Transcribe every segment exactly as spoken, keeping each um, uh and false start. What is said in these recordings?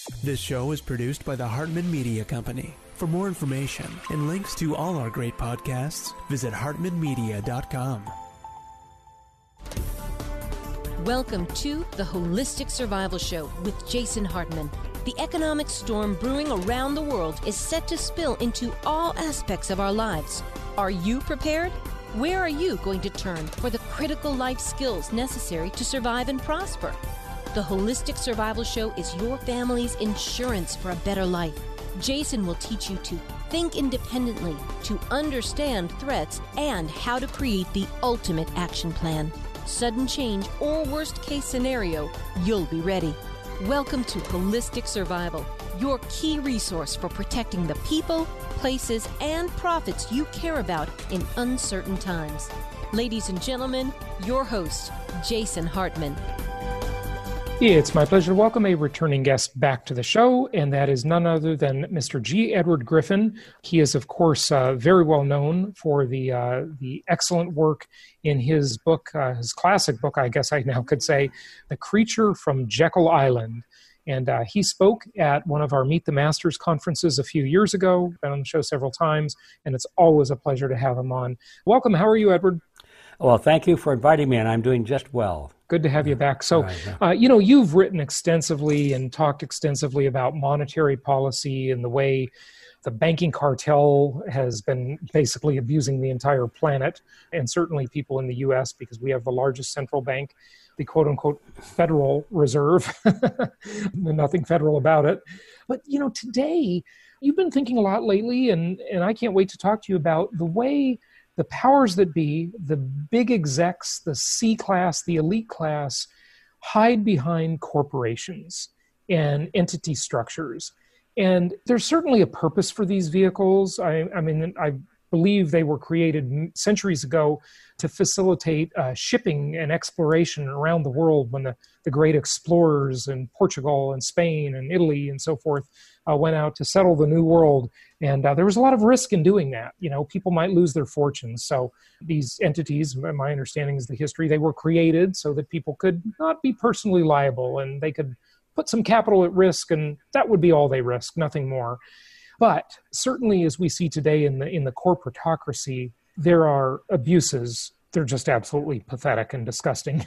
This show is produced by the Hartman Media Company. For more information and links to all our great podcasts, visit hartman media dot com. Welcome to the Holistic Survival Show with Jason Hartman. The economic storm brewing around the world is set to spill into all aspects of our lives. Are you prepared? Where are you going to turn for the critical life skills necessary to survive and prosper? The Holistic Survival Show is your family's insurance for a better life. Jason will teach you to think independently, to understand threats, and how to create the ultimate action plan. Sudden change or worst case scenario, you'll be ready. Welcome to Holistic Survival, your key resource for protecting the people, places, and profits you care about in uncertain times. Ladies and gentlemen, your host, Jason Hartman. It's my pleasure to welcome a returning guest back to the show, and that is none other than Mister G. Edward Griffin. He is, of course, uh, very well known for the uh, the excellent work in his book, uh, his classic book, I guess I now could say, The Creature from Jekyll Island. And uh, he spoke at one of our Meet the Masters conferences a few years ago. Been on the show several times, and it's always a pleasure to have him on. Welcome. How are you, Edward? Well, thank you for inviting me, and I'm doing just well. Good to have you back. So, uh, you know, you've written extensively and talked extensively about monetary policy and the way the banking cartel has been basically abusing the entire planet, and certainly people in the U S, because we have the largest central bank, the quote-unquote Federal Reserve. Nothing federal about it. But, you know, today, you've been thinking a lot lately, and, and I can't wait to talk to you about the way the powers that be, the big execs, the C-class, the elite class, hide behind corporations and entity structures. And there's certainly a purpose for these vehicles. I, I mean, I believe they were created centuries ago to facilitate uh, shipping and exploration around the world when the, the great explorers in Portugal and Spain and Italy and so forth uh, went out to settle the New World. And uh, there was a lot of risk in doing that. You know, people might lose their fortunes. So these entities, my understanding is the history, they were created so that people could not be personally liable and they could put some capital at risk, and that would be all they risk, nothing more. But certainly as we see today in the in the corporatocracy, there are abuses. They're just absolutely pathetic and disgusting.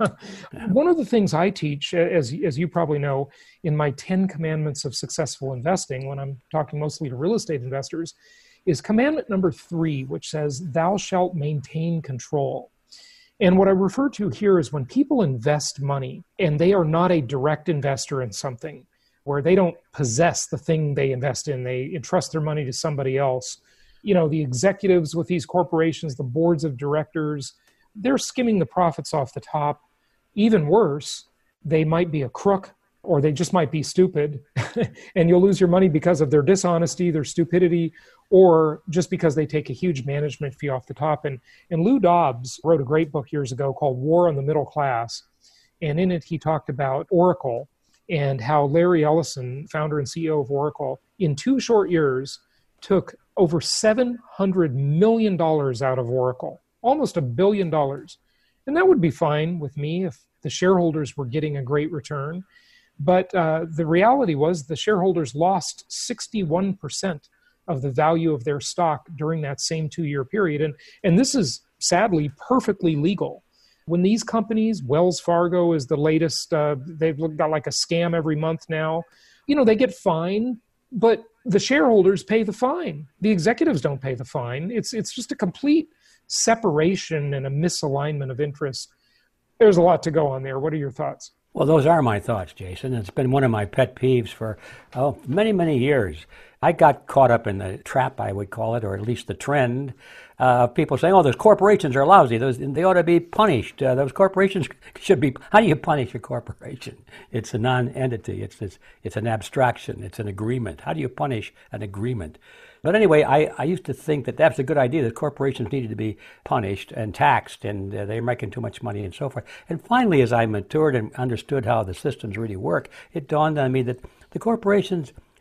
One of the things I teach, as, as you probably know, in my ten Commandments of Successful Investing, when I'm talking mostly to real estate investors, is commandment number three, which says, thou shalt maintain control. And what I refer to here is when people invest money and they are not a direct investor in something, where they don't possess the thing they invest in, they entrust their money to somebody else. You know, the executives with these corporations, the boards of directors, they're skimming the profits off the top. Even worse, they might be a crook, or they just might be stupid, and you'll lose your money because of their dishonesty, their stupidity, or just because they take a huge management fee off the top. And, and Lou Dobbs wrote a great book years ago called War on the Middle Class, and in it he talked about Oracle and how Larry Ellison, founder and C E O of Oracle, in two short years took over seven hundred million dollars out of Oracle, almost a billion dollars. And that would be fine with me if the shareholders were getting a great return. But uh, the reality was the shareholders lost sixty-one percent of the value of their stock during that same two-year period. And, and this is sadly perfectly legal. When these companies, Wells Fargo is the latest, uh, they've got like a scam every month now, you know, they get fined, but the shareholders pay the fine. The executives don't pay the fine. It's it's just a complete separation and a misalignment of interest. There's a lot to go on there. What are your thoughts? Well, those are my thoughts, Jason. It's been one of my pet peeves for oh, many, many years. I got caught up in the trap, I would call it, or at least the trend, uh, of people saying, oh, those corporations are lousy. Those, they ought to be punished. Uh, those corporations should be... How do you punish a corporation? It's a non-entity. It's, it's, it's an abstraction. It's an agreement. How do you punish an agreement? But anyway, I, I used to think that that's a good idea, that corporations needed to be punished and taxed, and uh, they're making too much money and so forth. And finally, as I matured and understood how the systems really work, it dawned on me that the corporations,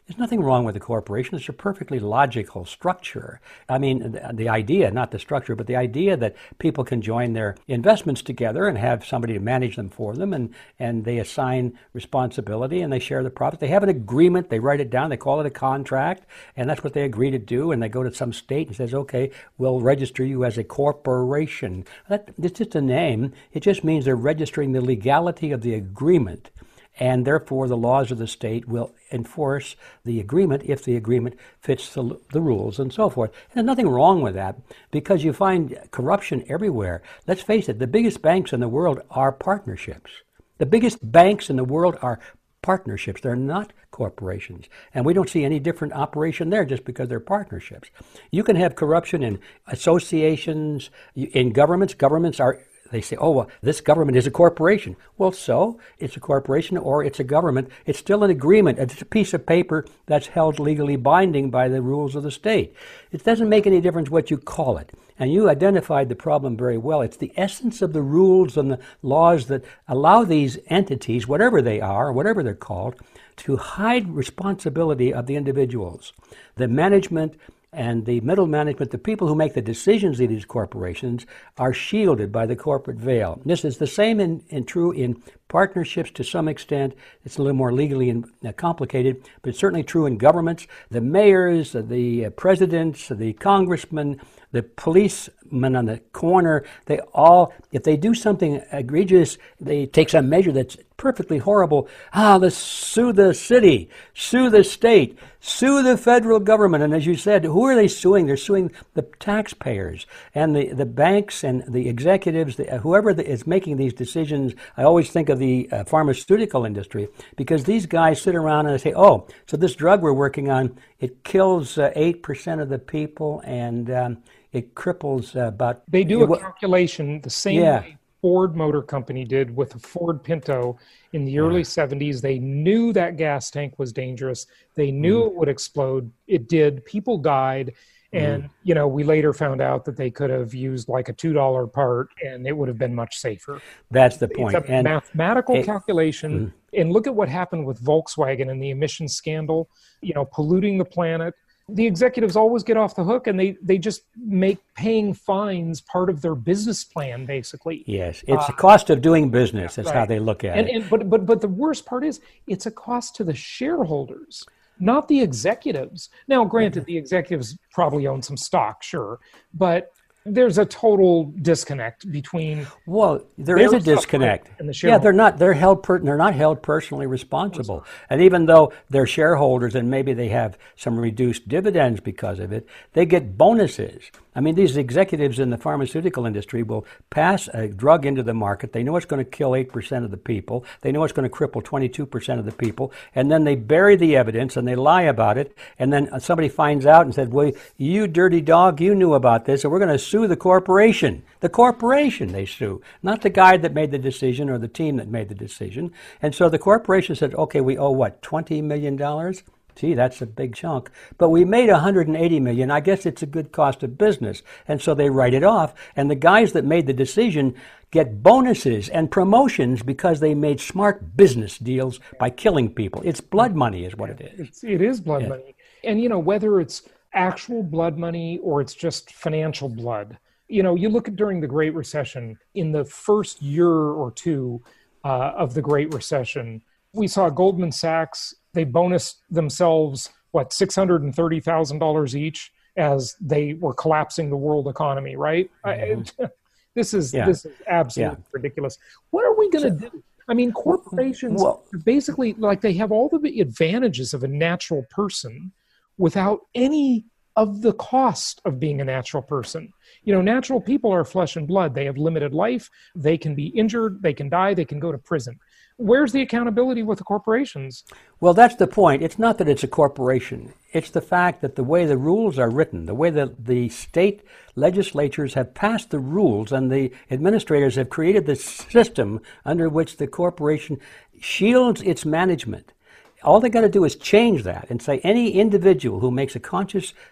There's nothing wrong with a corporation. It's a perfectly logical structure. I mean, the, the idea, not the structure, but the idea that people can join their investments together and have somebody to manage them for them, and, and they assign responsibility and they share the profits. They have an agreement, they write it down, they call it a contract, and that's what they agree to do, and they go to some state and says, okay, we'll register you as a corporation. That, it's just a name. It just means they're registering the legality of the agreement. And therefore, the laws of the state will enforce the agreement if the agreement fits the, the rules and so forth. And there's nothing wrong with that, because you find corruption everywhere. Let's face it, the biggest banks in the world are partnerships. The biggest banks in the world are partnerships. They're not corporations. And we don't see any different operation there just because they're partnerships. You can have corruption in associations, in governments. Governments are They say, oh, well, this government is a corporation. Well, so it's a corporation or it's a government. It's still an agreement. It's a piece of paper that's held legally binding by the rules of the state. It doesn't make any difference what you call it. And you identified the problem very well. It's the essence of the rules and the laws that allow these entities, whatever they are, whatever they're called, to hide responsibility of the individuals. The management and the middle management, the people who make the decisions in these corporations, are shielded by the corporate veil. This is the same in, in true in partnerships to some extent. It's a little more legally in, uh, complicated, but it's certainly true in governments. The mayors, the uh, presidents, the congressmen, the policemen on the corner, they all, if they do something egregious, they take some measure that's perfectly horrible. Ah, let's sue the city, sue the state, sue the federal government. And as you said, who are they suing? They're suing the taxpayers and the, the banks and the executives, the, whoever the, is making these decisions. I always think of the uh, pharmaceutical industry, because these guys sit around and they say, oh, so this drug we're working on, it kills uh, eight percent of the people, and um, it cripples uh, about... They do it, a calculation the same yeah. way Ford Motor Company did with the Ford Pinto in the early yeah. seventies. They knew that gas tank was dangerous. They knew mm. it would explode. It did. People died. And, mm. you know, we later found out that they could have used like a two dollar part and it would have been much safer. That's the point. It's a and mathematical it, calculation. Mm. And look at what happened with Volkswagen and the emissions scandal, you know, polluting the planet. The executives always get off the hook, and they, they just make paying fines part of their business plan, basically. Yes, it's uh, the cost of doing business. That's right. How they look at and, it. And, but, but, but the worst part is it's a cost to the shareholders, not the executives. Now, granted, the executives probably own some stock, sure, but there's a total disconnect between. Well, there is a disconnect. And the yeah, they're not. They're held. Per, they're not held personally responsible. And even though they're shareholders and maybe they have some reduced dividends because of it, they get bonuses. I mean, these executives in the pharmaceutical industry will pass a drug into the market. They know it's going to kill eight percent of the people. They know it's going to cripple twenty-two percent of the people. And then they bury the evidence and they lie about it. And then somebody finds out and said, well, you dirty dog, you knew about this. So we're going to sue the corporation. The corporation they sue, not the guy that made the decision or the team that made the decision. And so the corporation said, okay, we owe what, twenty million dollars? Gee, that's a big chunk. But we made one hundred eighty million dollars. I guess it's a good cost of business. And so they write it off. And the guys that made the decision get bonuses and promotions because they made smart business deals by killing people. It's blood money is what it is. It's, it is blood yeah. money. And, you know, whether it's actual blood money or it's just financial blood, you know, you look at during the Great Recession, in the first year or two uh, of the Great Recession, we saw Goldman Sachs. They bonused themselves, what, six hundred thirty thousand dollars each as they were collapsing the world economy, right? Mm-hmm. I, this is yeah. this is absolutely yeah. ridiculous. What are we going to so, do? I mean, corporations well, basically, like, they have all the advantages of a natural person without any of the cost of being a natural person. You know, natural people are flesh and blood. They have limited life. They can be injured. They can die. They can go to prison. Where's the accountability with the corporations? Well, that's the point. It's not that it's a corporation. It's the fact that the way the rules are written, the way that the state legislatures have passed the rules and the administrators have created this system under which the corporation shields its management. All they got to do is change that and say any individual who makes a conscious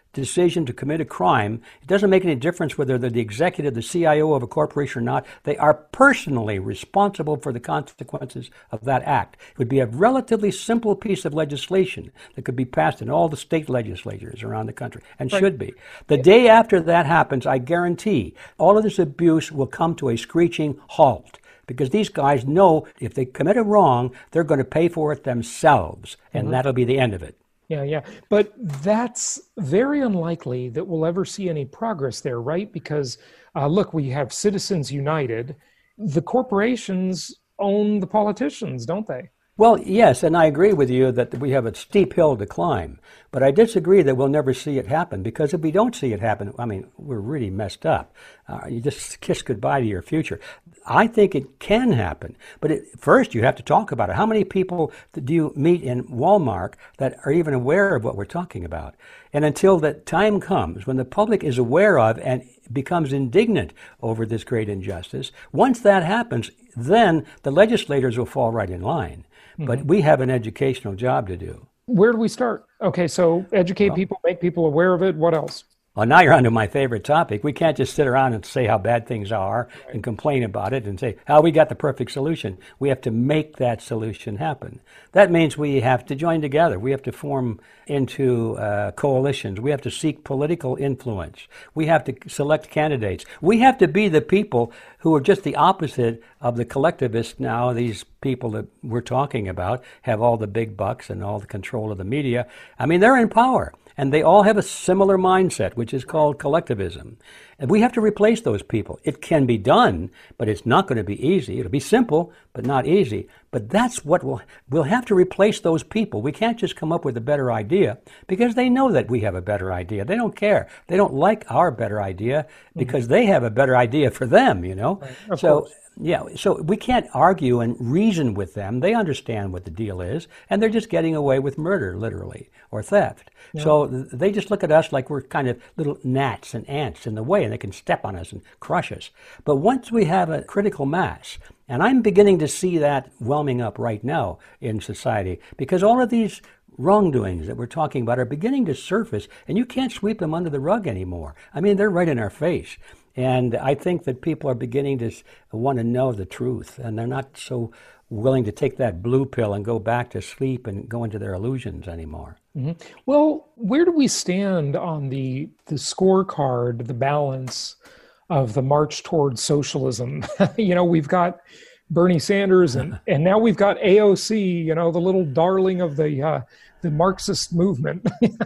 decision to commit a crime, it doesn't make any difference whether they're the executive, the C I O of a corporation or not. They are personally responsible for the consequences of that act. It would be a relatively simple piece of legislation that could be passed in all the state legislatures around the country, and right. should be. The day after that happens, I guarantee all of this abuse will come to a screeching halt. Because these guys know if they commit a wrong, they're going to pay for it themselves, and mm-hmm. that'll be the end of it. Yeah, yeah. But that's very unlikely that we'll ever see any progress there, right? Because, uh, look, we have Citizens United. The corporations own the politicians, don't they? Well, yes, and I agree with you that we have a steep hill to climb. But I disagree that we'll never see it happen, because if we don't see it happen, I mean, we're really messed up. Uh, you just kiss goodbye to your future. I think it can happen, but it, first you have to talk about it. How many people do you meet in Walmart that are even aware of what we're talking about? And until that time comes when the public is aware of and becomes indignant over this great injustice, once that happens, then the legislators will fall right in line. Mm-hmm. But we have an educational job to do. Where do we start? Okay, so educate well, people, make people aware of it. What else? Well, now you're on to my favorite topic. We can't just sit around and say how bad things are right. and complain about it and say, how we got the perfect solution. We have to make that solution happen. That means we have to join together. We have to form into uh, coalitions. We have to seek political influence. We have to select candidates. We have to be the people who are just the opposite of the collectivists now. These people that we're talking about have all the big bucks and all the control of the media. I mean, they're in power. And they all have a similar mindset, which is called collectivism. And we have to replace those people. It can be done, but it's not going to be easy. It'll be simple, but not easy. But that's what we'll, we'll have to replace those people. We can't just come up with a better idea, because they know that we have a better idea. They don't care. They don't like our better idea because mm-hmm. they have a better idea for them, you know? Right. So. Course. Yeah, so we can't argue and reason with them. They understand what the deal is, and they're just getting away with murder, literally, or theft. Yeah. So th- they just look at us like we're kind of little gnats and ants in the way, and they can step on us and crush us. But once we have a critical mass, and I'm beginning to see that whelming up right now in society, because all of these wrongdoings that we're talking about are beginning to surface, and you can't sweep them under the rug anymore. I mean, they're right in our face. And I think that people are beginning to want to know the truth, and they're not so willing to take that blue pill and go back to sleep and go into their illusions anymore. Mm-hmm. Well, where do we stand on the the scorecard, the balance of the march towards socialism? You know, we've got Bernie Sanders, and, and now we've got A O C, you know, the little darling of the uh, the Marxist movement.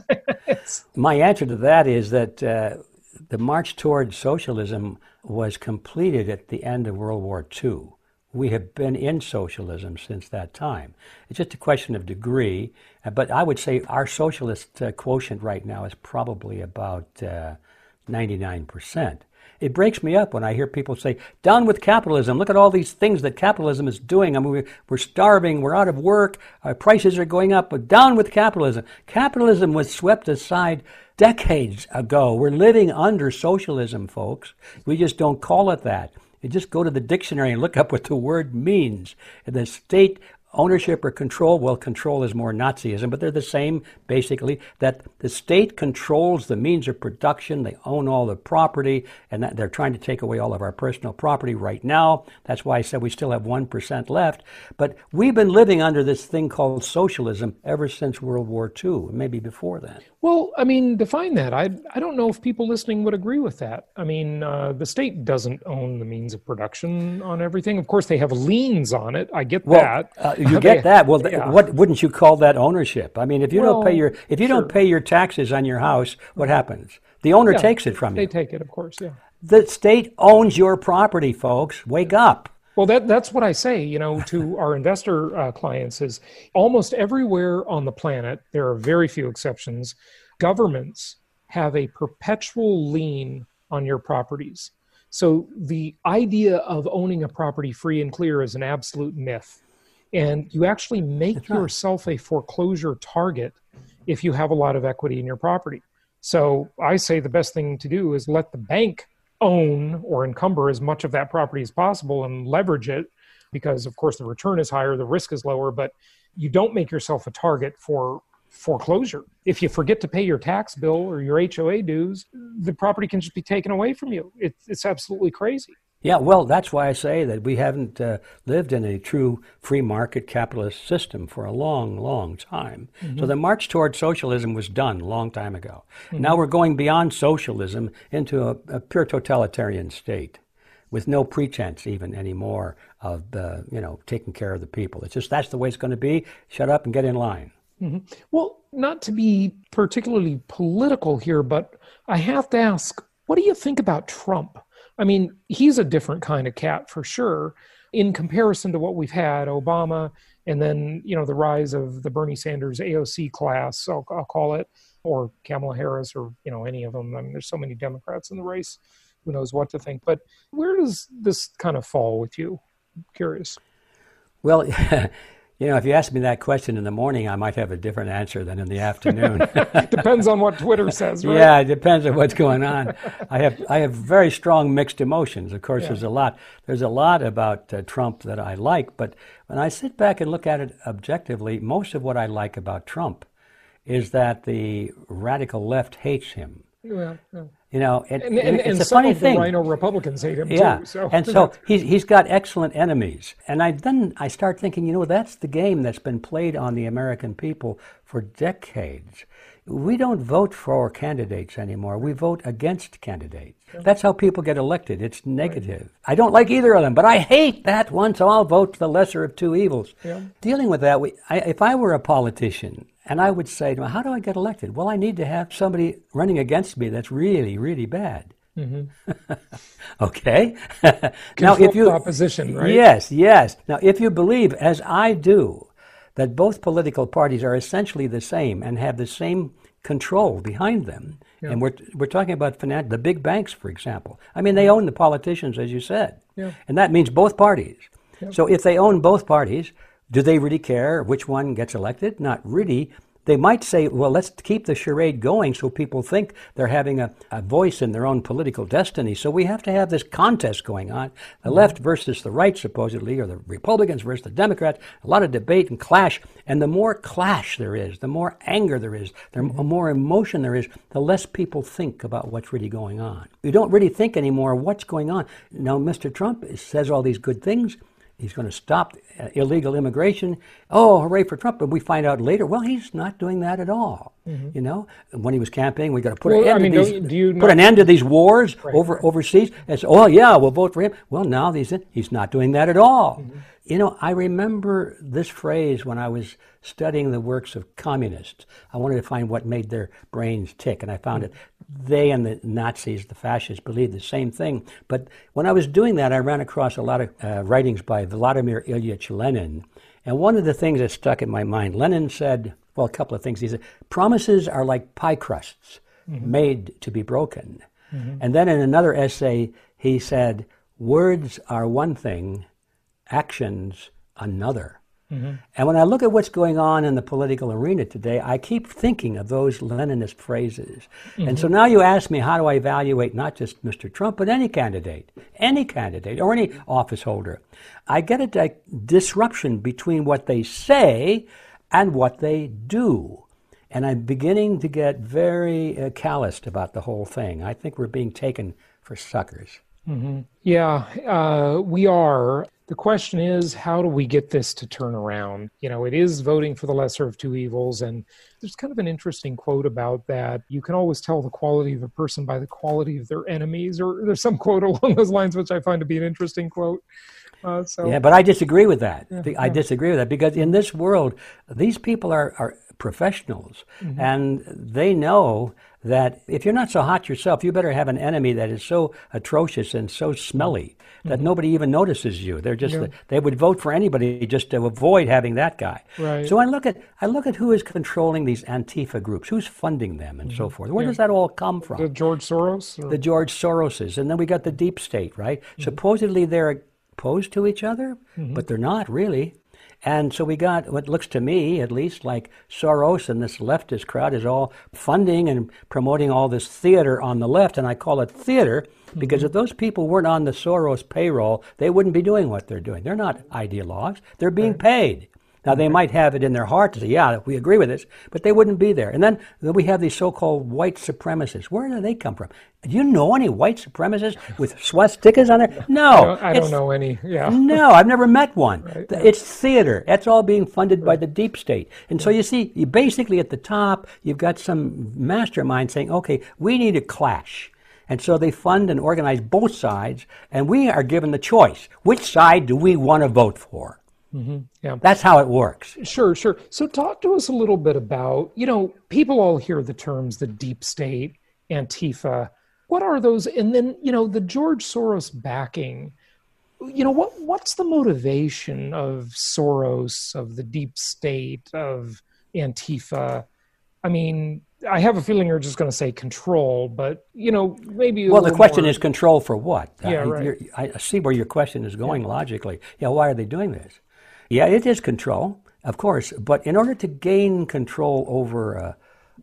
My answer to that is that uh, the march towards socialism was completed at the end of World War Two. We have been in socialism since that time. It's just a question of degree, but I would say our socialist uh, quotient right now is probably about uh, ninety-nine percent. It breaks me up when I hear people say, down with capitalism. Look at all these things that capitalism is doing. I mean, we're starving, we're out of work, our prices are going up, but down with capitalism. Capitalism was swept aside decades ago. We're living under socialism, folks. We just don't call it that. You just go to the dictionary and look up what the word means. The state ownership or control, well, control is more Nazism, but they're the same, basically, that the state controls the means of production, they own all the property, and that they're trying to take away all of our personal property right now. That's why I said we still have one percent left. But we've been living under this thing called socialism ever since World War Two, maybe before that. Well, I mean, define that. I I don't know if people listening would agree with that. I mean, uh, the state doesn't own the means of production on everything. Of course, they have liens on it. I get well, that. Uh, you get they, that. Well, yeah. what wouldn't you call that ownership? I mean, if you well, don't pay your if you sure. don't pay your taxes on your house, what happens? The owner yeah, takes it from they you. They take it, of course. Yeah. The state owns your property, folks. Wake up. Well, that that's what I say, you know, to our investor uh, clients is almost everywhere on the planet, there are very few exceptions, governments have a perpetual lien on your properties. So the idea of owning a property free and clear is an absolute myth. And you actually make That's right. yourself a foreclosure target if you have a lot of equity in your property. So I say the best thing to do is let the bank own or encumber as much of that property as possible and leverage it, because of course the return is higher, the risk is lower, but you don't make yourself a target for foreclosure. If you forget to pay your tax bill or your H O A dues, the property can just be taken away from you. It, it's absolutely crazy. Yeah, well, that's why I say that we haven't uh, lived in a true free market capitalist system for a long, long time. Mm-hmm. So the march toward socialism was done a long time ago. Mm-hmm. Now we're going beyond socialism into a, a pure totalitarian state with no pretense even anymore of, uh, you know, taking care of the people. It's just that's the way it's going to be. Shut up and get in line. Mm-hmm. Well, not to be particularly political here, but I have to ask, what do you think about Trump? I mean, he's a different kind of cat for sure in comparison to what we've had, Obama, and then, you know, the rise of the Bernie Sanders A O C class, I'll, I'll call it, or Kamala Harris, or, you know, any of them. I mean, there's so many Democrats in the race. Who knows what to think. But where does this kind of fall with you? I'm curious. Well, you know, if you ask me that question in the morning, I might have a different answer than in the afternoon. Depends on what Twitter says, right? Yeah, it depends on what's going on. I have I have very strong mixed emotions. Of course, yeah. there's a lot there's a lot about uh, Trump that I like, but when I sit back and look at it objectively, most of what I like about Trump is that the radical left hates him. Yeah, yeah. You know, it, and, and, it's and a some funny of thing. the Rhino Republicans hate him yeah. too. So. And so he's he's got excellent enemies. And I then I start thinking, you know, that's the game that's been played on the American people for decades. We don't vote for candidates anymore. We vote against candidates. Yeah. That's how people get elected. It's negative. Right. I don't like either of them, but I hate that one, so I'll vote the lesser of two evils. Yeah. Dealing with that, we, I, if I were a politician, and I would say, how do I get elected? Well, I need to have somebody running against me that's really, really bad. Mm-hmm. Okay. Now, if you opposition, right? Yes, yes. Now, if you believe, as I do, that both political parties are essentially the same and have the same control behind them, yeah. and we're we're talking about finan- the big banks, for example. I mean, they own the politicians, as you said, yeah. and that means both parties. Yeah. So, if they own both parties, do they really care which one gets elected? Not really. They might say, well, let's keep the charade going so people think they're having a, a voice in their own political destiny. So we have to have this contest going on, the mm-hmm. left versus the right, supposedly, or the Republicans versus the Democrats, a lot of debate and clash. And the more clash there is, the more anger there is, the mm-hmm. more emotion there is, the less people think about what's really going on. You don't really think anymore what's going on. Now, Mister Trump says all these good things. He's going to stop uh, illegal immigration. Oh, hooray for Trump. But we find out later, well, he's not doing that at all. Mm-hmm. You know, when he was campaigning, we got to put, well, an, end I mean, to these, do you put not... an end to these wars right, over right. overseas. And so, oh, yeah, we'll vote for him. Well, now these, he's not doing that at all. Mm-hmm. You know, I remember this phrase when I was studying the works of communists. I wanted to find what made their brains tick, and I found mm-hmm. it. They and the Nazis, the fascists, believed the same thing. But when I was doing that, I ran across a lot of uh, writings by Vladimir Ilyich Lenin. And one of the things that stuck in my mind, Lenin said, well, a couple of things. He said, promises are like pie crusts mm-hmm. made to be broken. Mm-hmm. And then in another essay, he said, words are one thing, actions another. Mm-hmm. And when I look at what's going on in the political arena today, I keep thinking of those Leninist phrases. Mm-hmm. And so now you ask me, how do I evaluate not just Mister Trump, but any candidate, any candidate or any office holder? I get a di- disruption between what they say and what they do. And I'm beginning to get very uh, calloused about the whole thing. I think we're being taken for suckers. Mm-hmm. Yeah, uh, we are. The question is, how do we get this to turn around? You know, it is voting for the lesser of two evils, and there's kind of an interesting quote about that. You can always tell the quality of a person by the quality of their enemies, or there's some quote along those lines, which I find to be an interesting quote. Uh, so, yeah, but I disagree with that. Yeah, I yeah. disagree with that because in this world, these people are, are professionals, mm-hmm. and they know that if you're not so hot yourself, you better have an enemy that is so atrocious and so smelly that mm-hmm. nobody even notices you. They're just yeah. they would vote for anybody just to avoid having that guy. Right. So I look at I look at who is controlling these Antifa groups, who's funding them, and mm-hmm. so forth. Where yeah. does that all come from? The George Soros? Or? The George Soroses, and then we got the deep state, right? Mm-hmm. Supposedly they're opposed to each other, mm-hmm. but they're not really. And so we got what looks to me, at least, like Soros and this leftist crowd is all funding and promoting all this theater on the left, and I call it theater because mm-hmm. if those people weren't on the Soros payroll, they wouldn't be doing what they're doing. They're not ideologues. They're being right. paid. Now, they might have it in their heart to say, yeah, we agree with this, but they wouldn't be there. And then, then we have these so-called white supremacists. Where do they come from? Do you know any white supremacists with swastikas on there? No. I don't, I don't know any, yeah. No, I've never met one. Right, it's yeah. theater. That's all being funded right. by the deep state. And yeah. so you see, you basically at the top, you've got some mastermind saying, okay, we need a clash. And so they fund and organize both sides, and we are given the choice. Which side do we want to vote for? Mm-hmm. Yeah. That's how it works. Sure, sure. So talk to us a little bit about, you know, people all hear the terms, the deep state, Antifa. What are those? And then, you know, the George Soros backing, you know, what what's the motivation of Soros, of the deep state, of Antifa? I mean, I have a feeling you're just going to say control, but, you know, maybe a Well, the question more... is control for what? Yeah, I, right. I see where your question is going yeah. logically. Yeah, why are they doing this? Yeah, it is control, of course, but in order to gain control over a,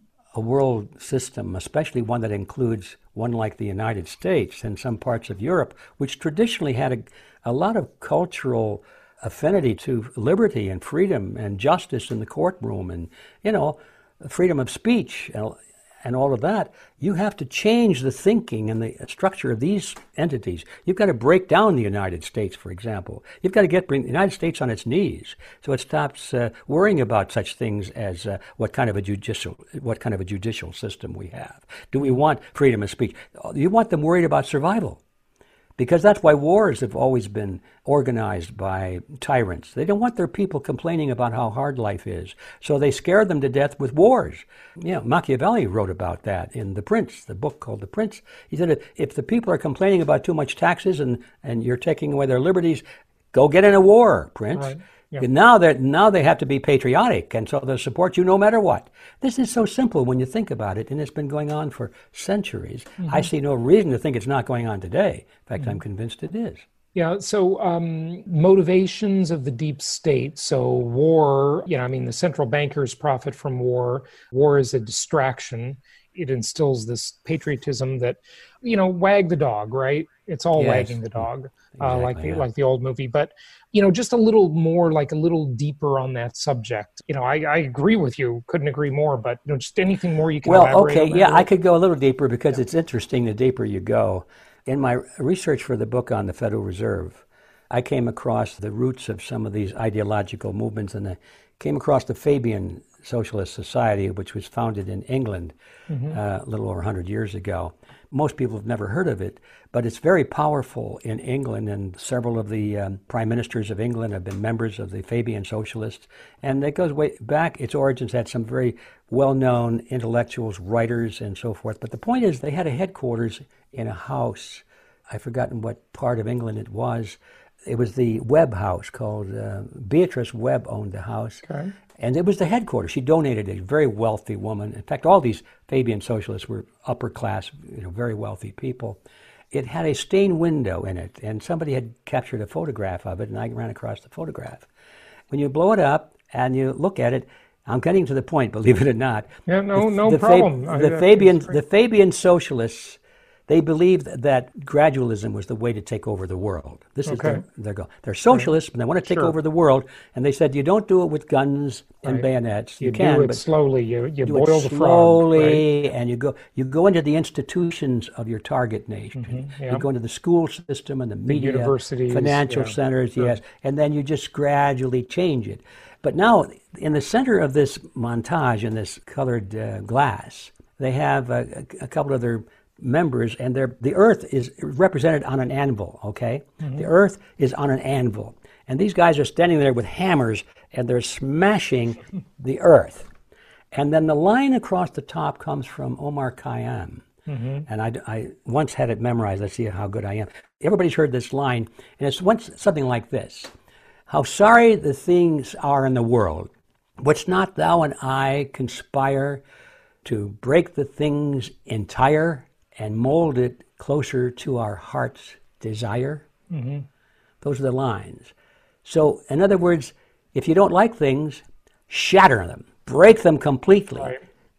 a world system, especially one that includes one like the United States and some parts of Europe, which traditionally had a, a lot of cultural affinity to liberty and freedom and justice in the courtroom and, you know, freedom of speech and, and all of that, you have to change the thinking and the structure of these entities. You've got to break down the United States, for example. You've got to get bring the United States on its knees so it stops uh, worrying about such things as uh, what kind of a judicial what kind of a judicial system we have. Do we want freedom of speech? You want them worried about survival. Because that's why wars have always been organized by tyrants. They don't want their people complaining about how hard life is. So they scare them to death with wars. You know, Machiavelli wrote about that in The Prince, the book called The Prince. He said, if the people are complaining about too much taxes and, and you're taking away their liberties, go get in a war, Prince. Right. Yeah. Now that now they have to be patriotic, and so they'll support you no matter what. This is so simple when you think about it, and it's been going on for centuries. Mm-hmm. I see no reason to think it's not going on today. In fact, mm-hmm. I'm convinced it is. Yeah, so um, motivations of the deep state. So war, you know, I mean, the central bankers profit from war. War is a distraction. It instills this patriotism that, you know, wag the dog, right? It's all yes. wagging the dog, exactly, uh, like the yeah. like the old movie. But, you know, just a little more, like a little deeper on that subject. You know, I, I agree with you. Couldn't agree more. But, you know, just anything more you can well, elaborate okay, on that yeah, with? I could go a little deeper because yeah. it's interesting the deeper you go. In my research for the book on the Federal Reserve, I came across the roots of some of these ideological movements, and I came across the Fabian Socialist Society, which was founded in England mm-hmm. uh, a little over one hundred years ago. Most people have never heard of it, but it's very powerful in England, and several of the um, prime ministers of England have been members of the Fabian Socialists. And it goes way back. Its origins had some very well-known intellectuals, writers, and so forth. But the point is they had a headquarters in a house. I've forgotten what part of England it was. It was the Webb House called, uh, Beatrice Webb owned the house. Okay. And it was the headquarters. She donated it, a very wealthy woman. In fact, all these Fabian socialists were upper class, you know, very wealthy people. It had a stained window in it, and somebody had captured a photograph of it, and I ran across the photograph. When you blow it up and you look at it, I'm getting to the point, believe it or not. Yeah, no, the, no the problem. Fa- the, Fabian, the Fabian socialists, they believed that gradualism was the way to take over the world. This is okay. their, their goal. They're socialists, but they want to take sure. over the world. And they said, you don't do it with guns and right. bayonets. You, you can, do it but slowly. You you do boil it the slowly, frog, right? and you go you go into the institutions of your target nation. Mm-hmm. Yeah. You go into the school system and the media, the universities, financial yeah. centers, sure. yes, and then you just gradually change it. But now, in the center of this montage, in this colored uh, glass, they have a, a couple of their members, and they're, the earth is represented on an anvil, okay? Mm-hmm. The earth is on an anvil. And these guys are standing there with hammers, and they're smashing the earth. And then the line across the top comes from Omar Khayyam. Mm-hmm. And I, I once had it memorized. Let's see how good I am. Everybody's heard this line, and it's once something like this. How sorry the things are in the world, which not thou and I conspire to break the things entire and mold it closer to our heart's desire. Mm-hmm. Those are the lines. So, in other words, if you don't like things, shatter them, break them completely. Right.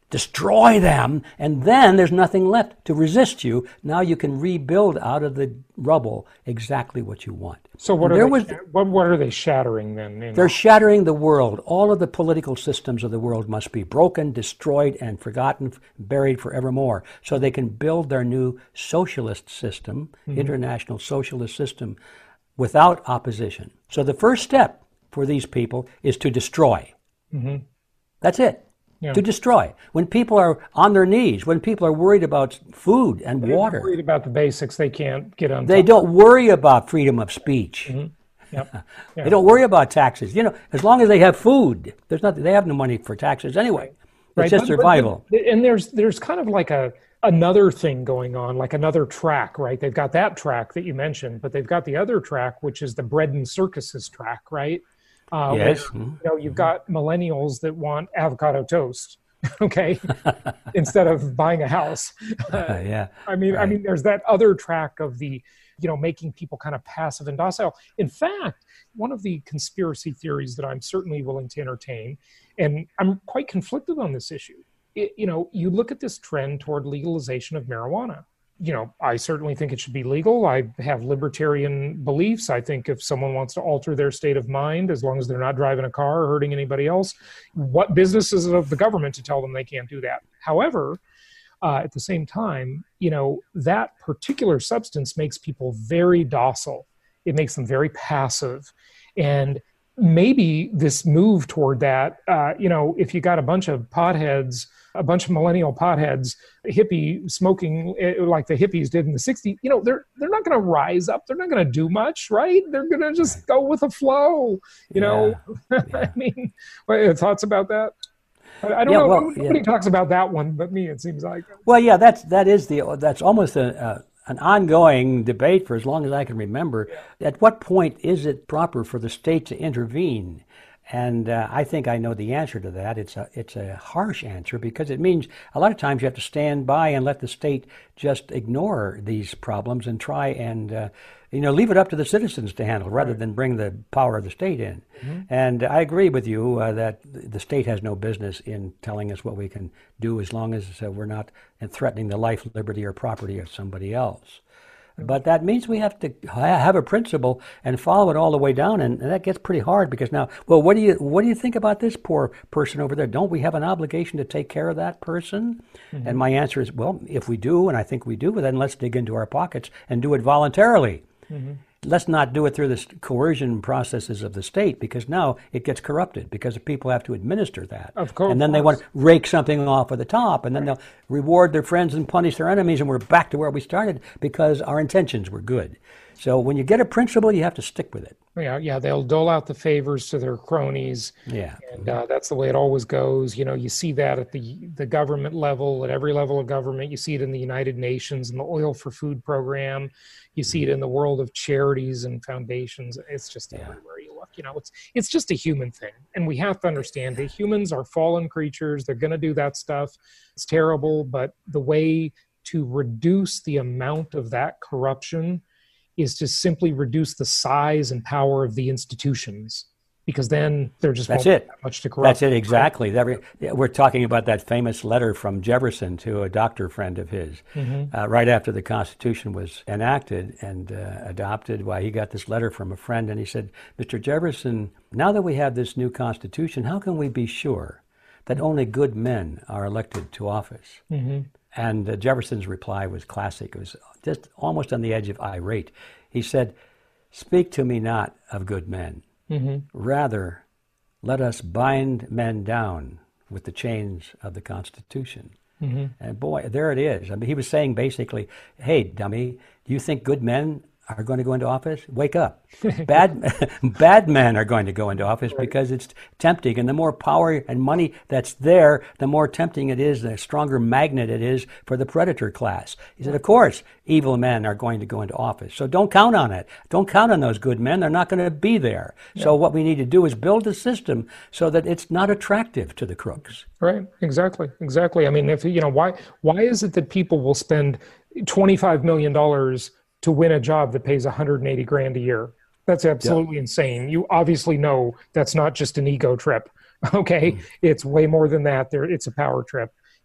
destroy them, and then there's nothing left to resist you. Now you can rebuild out of the rubble exactly what you want. So what are there they, was, what, what are they shattering then? In they're shattering the world. All of the political systems of the world must be broken, destroyed, and forgotten, buried forevermore, so they can build their new socialist system, mm-hmm. international socialist system, without opposition. So the first step for these people is to destroy. Mm-hmm. That's it. Yeah. To destroy. When people are on their knees, when people are worried about food and They're water. worried about the basics, they can't get on. They don't worry about freedom of speech. Mm-hmm. Yep. Yeah. They don't worry about taxes. You know, as long as they have food, there's nothing. They have no money for taxes anyway. It's right. just but, survival. But, and there's there's kind of like a another thing going on, like another track, right? They've got that track that you mentioned, but they've got the other track, which is the bread and circuses track, right? Uh, yes. Where, you know, you've got millennials that want avocado toast. Okay, instead of buying a house. Uh, yeah. I mean, right. I mean, there's that other track of the, you know, making people kind of passive and docile. In fact, one of the conspiracy theories that I'm certainly willing to entertain, and I'm quite conflicted on this issue. It, you know, you look at this trend toward legalization of marijuana. You know, I certainly think it should be legal. I have libertarian beliefs. I think if someone wants to alter their state of mind, as long as they're not driving a car or hurting anybody else, what business is it of the government to tell them they can't do that? However, uh, at the same time, you know, that particular substance makes people very docile. It makes them very passive. And maybe this move toward that, uh, you know, if you got a bunch of potheads, a bunch of millennial potheads, hippie smoking like the hippies did in the sixties, you know, they're they're not going to rise up. They're not going to do much, right? They're going to just go with the flow, you know. Yeah. Yeah. I mean, what, thoughts about that? I, I don't yeah, know. well, Nobody yeah. talks about that one, but me, it seems like. Well, yeah, that's that is the that's almost a. Uh, an ongoing debate for as long as I can remember. Yeah. At what point is it proper for the state to intervene? And uh, I think I know the answer to that. It's a it's a harsh answer because it means a lot of times you have to stand by and let the state just ignore these problems and try and uh, you know leave it up to the citizens to handle rather than bring the power of the state in. Mm-hmm. And I agree with you uh, that the state has no business in telling us what we can do as long as uh, we're not threatening the life, liberty, or property of somebody else. But that means we have to have a principle and follow it all the way down, and that gets pretty hard because now, well, what do you what do you think about this poor person over there? Don't we have an obligation to take care of that person? Mm-hmm. And my answer is, well, if we do, and I think we do, then let's dig into our pockets and do it voluntarily. Mm-hmm. Let's not do it through the coercion processes of the state because now it gets corrupted because people have to administer that. Of course. And then they want to rake something off of the top and then right. they'll reward their friends and punish their enemies and we're back to where we started because our intentions were good. So when you get a principle, you have to stick with it. Yeah, yeah, they'll dole out the favors to their cronies. Yeah. And uh, that's the way it always goes. You know, you see that at the the government level, at every level of government. You see it in the United Nations and the Oil for Food program. You see it in the world of charities and foundations. It's just yeah. everywhere you look. You know, it's it's just a human thing. And we have to understand that humans are fallen creatures. They're going to do that stuff. It's terrible. But the way to reduce the amount of that corruption is to simply reduce the size and power of the institutions, because then they're just That's it. That much to corrupt. That's it, exactly. That, we're talking about that famous letter from Jefferson to a doctor friend of his, mm-hmm. uh, right after the Constitution was enacted and uh, adopted. Why, he got this letter from a friend, and he said, Mister Jefferson, now that we have this new Constitution, how can we be sure that only good men are elected to office? Mm-hmm. And uh, Jefferson's reply was classic. It was just almost on the edge of irate. He said, "Speak to me not of good men. Mm-hmm. Rather, let us bind men down with the chains of the Constitution." Mm-hmm. And boy, there it is. I mean, he was saying basically, hey, dummy, do you think good men are going to go into office? Wake up. Bad bad men are going to go into office right. because it's tempting. And the more power and money that's there, the more tempting it is, the stronger magnet it is for the predator class. He said, of course, evil men are going to go into office. So don't count on it. Don't count on those good men. They're not going to be there. Yeah. So what we need to do is build a system so that it's not attractive to the crooks. Right. Exactly. Exactly. I mean, if you know, why why is it that people will spend twenty-five million dollars to win a job that pays one hundred eighty grand a year? That's absolutely yeah. insane. You obviously know that's not just an ego trip. Okay. Mm. It's way more than that. There, it's a power trip.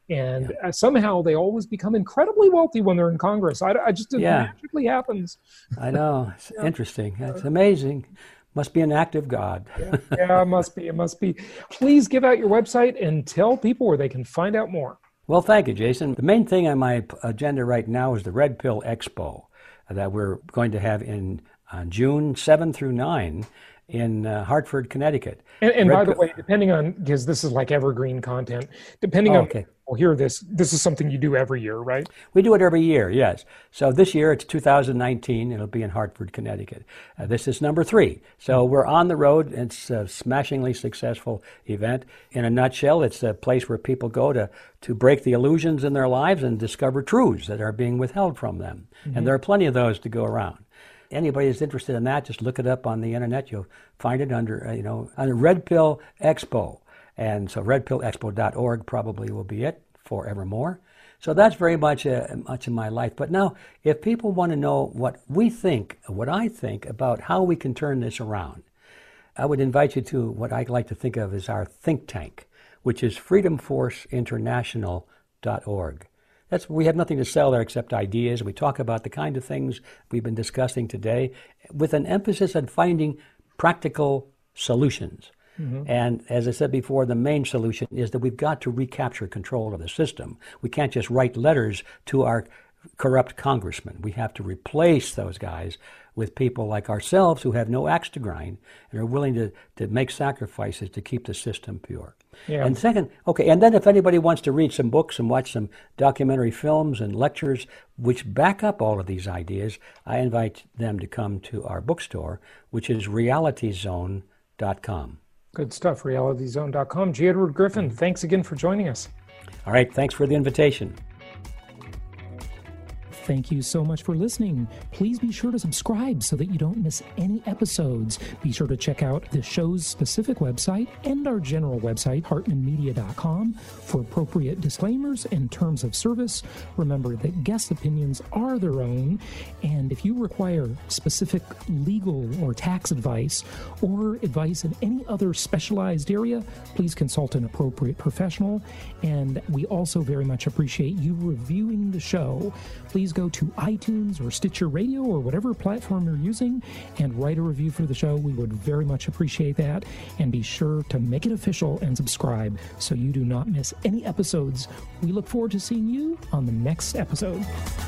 And yeah. somehow they always become incredibly wealthy when they're in Congress. I, I just, it yeah. magically happens. I know. It's yeah. interesting. It's amazing. Must be an act of God. yeah. yeah, it must be. It must be. Please give out your website and tell people where they can find out more. Well, thank you, Jason. The main thing on my agenda right now is the Red Pill Expo that we're going to have in on June seventh through ninth in uh, Hartford, Connecticut. And, and by the Pill- way, depending on, because this is like evergreen content, depending oh, on, okay. we'll hear this, this is something you do every year, right? We do it every year, yes. So this year it's two thousand nineteen. It'll be in Hartford, Connecticut. Uh, this is number three. So we're on the road. It's a smashingly successful event. In a nutshell, it's a place where people go to, to break the illusions in their lives and discover truths that are being withheld from them. Mm-hmm. And there are plenty of those to go around. Anybody who's interested in that, just look it up on the internet. You'll find it under, uh, you know, under Red Pill Expo. And so red pill expo dot org probably will be it forevermore. So that's very much uh, much in my life. But now, if people want to know what we think, what I think about how we can turn this around, I would invite you to what I like to think of as our think tank, which is freedom force international dot org. That's, we have nothing to sell there except ideas. We talk about the kind of things we've been discussing today with an emphasis on finding practical solutions. Mm-hmm. And as I said before, the main solution is that we've got to recapture control of the system. We can't just write letters to our corrupt congressmen. We have to replace those guys with people like ourselves who have no axe to grind and are willing to, to make sacrifices to keep the system pure. Yeah. And second, okay, and then if anybody wants to read some books and watch some documentary films and lectures which back up all of these ideas, I invite them to come to our bookstore, which is reality zone dot com. Good stuff, reality zone dot com. J. Edward Griffin, thanks again for joining us. All right, thanks for the invitation. Thank you so much for listening. Please be sure to subscribe so that you don't miss any episodes. Be sure to check out the show's specific website and our general website, hartman media dot com, for appropriate disclaimers and terms of service. Remember that guest opinions are their own, and if you require specific legal or tax advice or advice in any other specialized area, please consult an appropriate professional. And we also very much appreciate you reviewing the show. Please go to iTunes or Stitcher Radio or whatever platform you're using and write a review for the show. We would very much appreciate that. And be sure to make it official and subscribe so you do not miss any episodes. We look forward to seeing you on the next episode.